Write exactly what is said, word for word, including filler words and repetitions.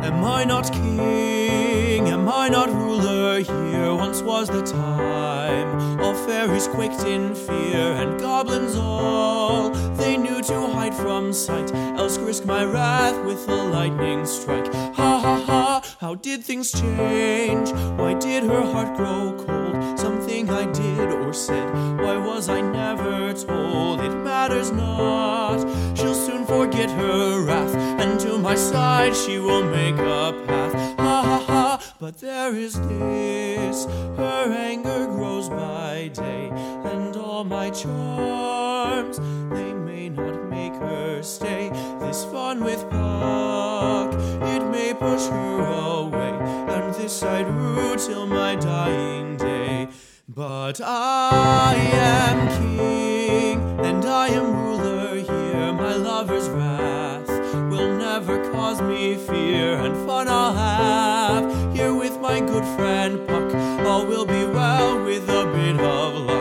Am I not king? Am I not ruler here? Once was the time all fairies quaked in fear, and goblins all they knew to hide from sight, else risk my wrath with a lightning strike. Ha ha ha, how did things change? Why did her heart grow cold? Something I did or said, why was I never told? It matters not, she'll soon forget her wrath, and to my side she will make a path. Ha ha ha, but there is this, her anger grows by day, and all my charms, they may not make her stay. This fun with Puck, it may push her away, and this I'd rue till my dying day. But I am king, and I am ruler here. My lover's wrath will never cause me fear, and fun I'll have here with my good friend Puck. All will be well with a bit of luck.